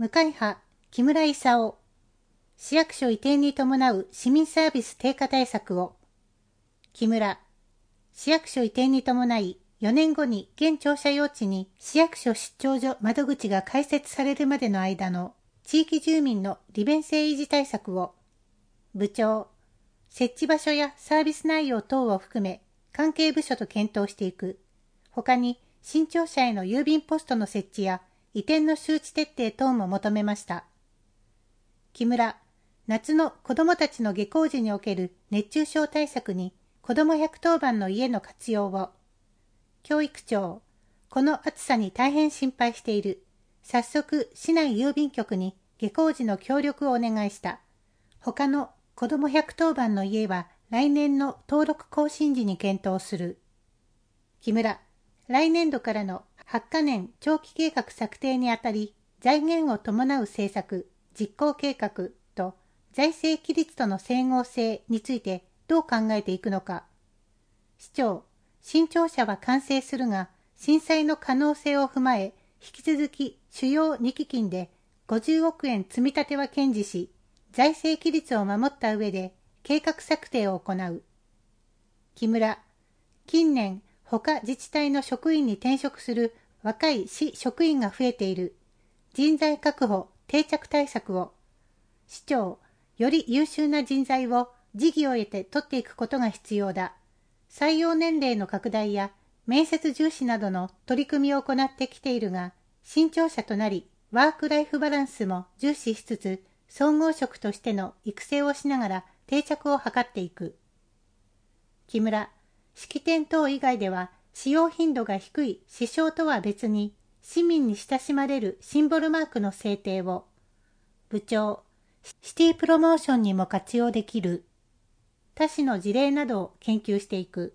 無会派、木村勲。市役所移転に伴う市民サービス低下対策を。木村。市役所移転に伴い、4年後に現庁舎用地に市役所出張所窓口が開設されるまでの間の地域住民の利便性維持対策を。部長。設置場所やサービス内容等を含め、関係部署と検討していく。他に、新庁舎への郵便ポストの設置や、移転の周知徹底等も求めました。木村。夏の子どもたちの下校時における熱中症対策に、子ども110番の家の活用を。教育長。この暑さに大変心配している。早速、市内郵便局に下校時の協力をお願いした。他の子ども110番の家は来年の登録更新時に検討する。木村。来年度からの8カ年長期計画策定にあたり、財源を伴う政策、実行計画と財政規律との整合性についてどう考えていくのか。市長。新庁舎は完成するが、震災の可能性を踏まえ、引き続き主要2基金で50億円積み立ては堅持し、財政規律を守った上で計画策定を行う。木村。近年、他自治体の職員に転職する若い市職員が増えている。人材確保、定着対策を。市長。より優秀な人材を時宜を得て取っていくことが必要だ。採用年齢の拡大や面接重視などの取り組みを行ってきているが、新庁舎となり、ワークライフバランスも重視しつつ、総合職としての育成をしながら定着を図っていく。木村。式典等以外では使用頻度が低い市章とは別に、市民に親しまれるシンボルマークの制定を。部長。シティプロモーションにも活用できる。他市の事例などを研究していく。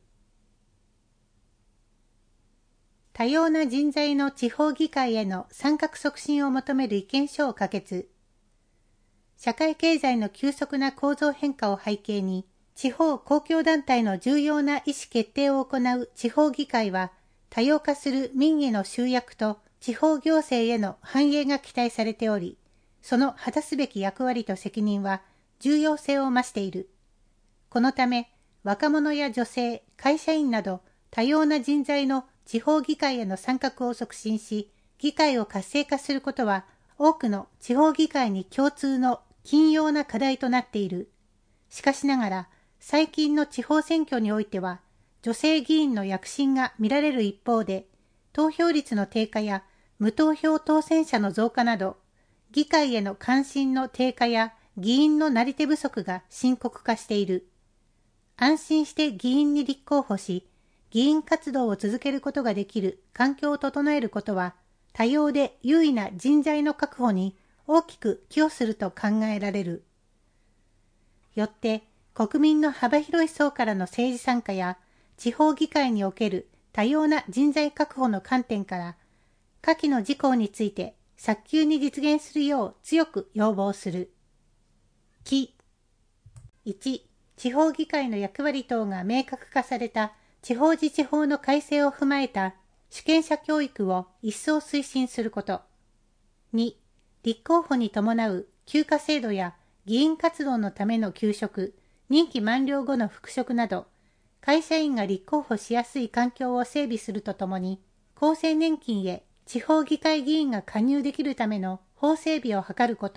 多様な人材の地方議会への参画促進を求める意見書を可決。社会経済の急速な構造変化を背景に、地方公共団体の重要な意思決定を行う地方議会は、多様化する民意の集約と地方行政への反映が期待されており、その果たすべき役割と責任は重要性を増している。このため、若者や女性、会社員など多様な人材の地方議会への参画を促進し、議会を活性化することは多くの地方議会に共通の緊要な課題となっている。しかしながら、最近の地方選挙においては、女性議員の躍進が見られる一方で、投票率の低下や無投票当選者の増加など、議会への関心の低下や議員のなり手不足が深刻化している。安心して議員に立候補し、議員活動を続けることができる環境を整えることは、多様で優位な人材の確保に大きく寄与すると考えられる。よって、国民の幅広い層からの政治参加や、地方議会における多様な人材確保の観点から、下記の事項について早急に実現するよう強く要望する。1、地方議会の役割等が明確化された地方自治法の改正を踏まえた主権者教育を一層推進すること。2、立候補に伴う休暇制度や議員活動のための休職、任期満了後の復職など、会社員が立候補しやすい環境を整備するとともに、厚生年金へ地方議会議員が加入できるための法整備を図ること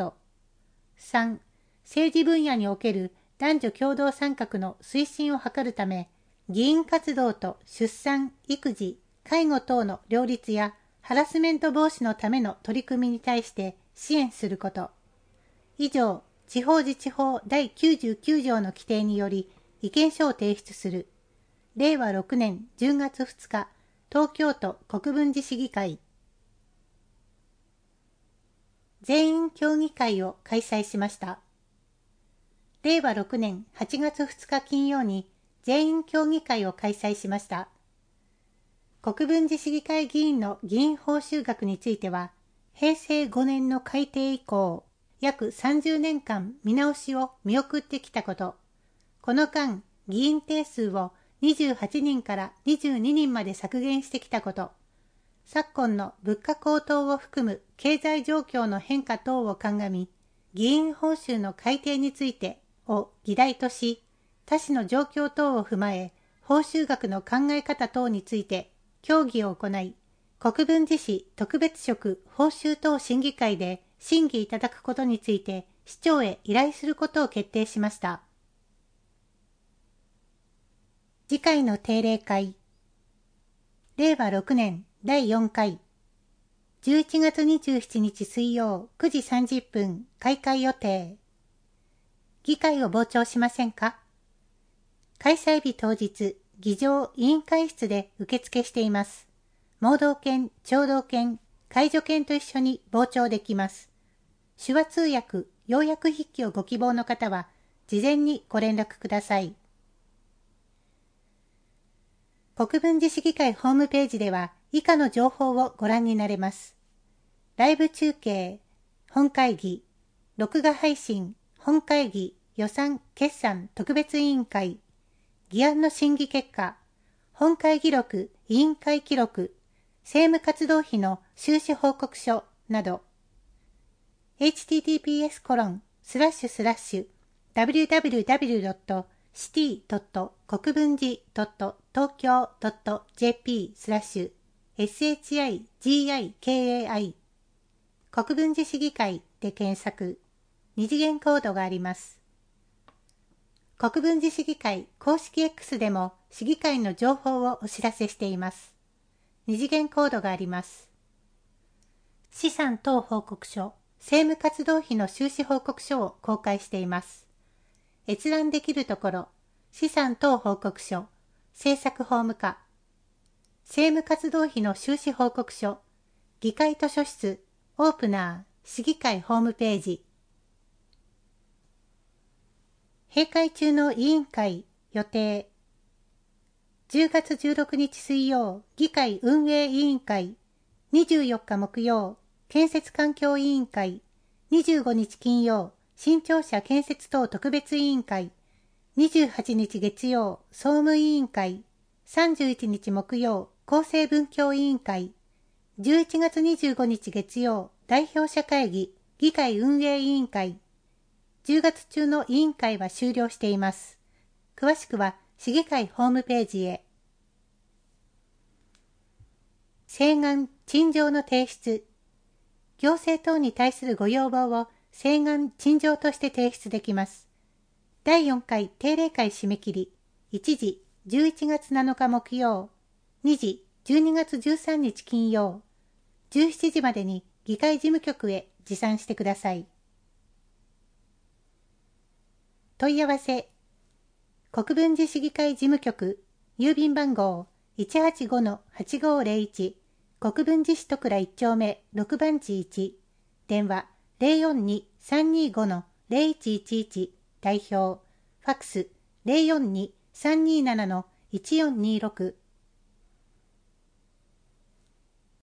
。3、政治分野における男女共同参画の推進を図るため、議員活動と出産、育児、介護等の両立やハラスメント防止のための取り組みに対して支援すること。以上、地方自治法第99条の規定により意見書を提出する。令和6年10月2日、東京都国分寺市議会。全員協議会を開催しました。令和6年8月2日金曜に全員協議会を開催しました。国分寺市議会議員の議員報酬額については、平成5年の改定以降、約30年間見直しを見送ってきたこと、この間、議員定数を28人から22人まで削減してきたこと、 昨今の物価高騰を含む経済状況の変化等を鑑み、議員報酬の改定についてを議題とし、他市の状況等を踏まえ、報酬額の考え方等について協議を行い、国分寺市特別職報酬等審議会で審議いただくことについて市長へ依頼することを決定しました。次回の定例会。令和6年第4回。11月27日水曜9時30分開会予定。議会を傍聴しませんか？開催日当日、議場委員会室で受付しています。盲導犬、聴導犬、介助犬と一緒に傍聴できます。手話通訳、要約筆記をご希望の方は、事前にご連絡ください。国分寺市議会ホームページでは、以下の情報をご覧になれます。ライブ中継、本会議、録画配信、本会議、予算、決算特別委員会、議案の審議結果、本会議録、委員会記録、政務活動費の収支報告書など、https://www.city.国分寺.tokyo.jp/shigikai 国分寺市議会で検索。二次元コードがあります。国分寺市議会公式 X でも市議会の情報をお知らせしています。二次元コードがあります。資産等報告書、政務活動費の収支報告書を公開しています。閲覧できるところ、資産等報告書、政策法務課、政務活動費の収支報告書、議会図書室、オープナー、市議会ホームページ。閉会中の委員会予定。10月16日水曜、議会運営委員会。24日木曜、建設環境委員会。25日金曜、新庁舎建設等特別委員会。28日月曜、総務委員会。31日木曜、厚生文教委員会。11月25日月曜、代表者会議、議会運営委員会。10月中の委員会は終了しています。詳しくは市議会ホームページへ。請願・陳情の提出。行政等に対するご要望を請願・陳情として提出できます。第4回定例会締め切り。1時、11月7日木曜。2時、12月13日金曜。17時までに議会事務局へ持参してください。問い合わせ。国分寺市議会事務局、郵便番号 185-8501、国分寺市戸倉1丁目6番地1、電話 042-325-0111、代表、ファックス 042-327-1426、